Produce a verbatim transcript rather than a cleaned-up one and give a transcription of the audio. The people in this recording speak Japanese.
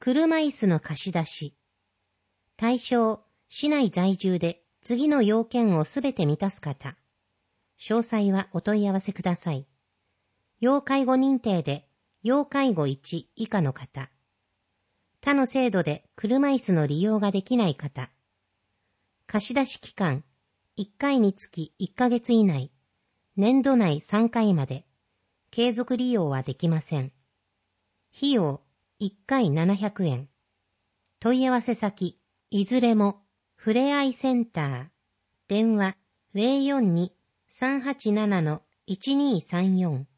車椅子の貸し出し。対象、市内在住で次の要件をすべて満たす方。詳細はお問い合わせください。要介護認定で要介護いち以下の方。他の制度で車椅子の利用ができない方。貸し出し期間、いっかいにつきいっかげつ以内、年度内さんかいまで、継続利用はできません。費用、いっかいななひゃくえん。問い合わせ先、いずれも、ふれあいセンター。電話、ゼロよんに さんはちななのいちにーさんよん。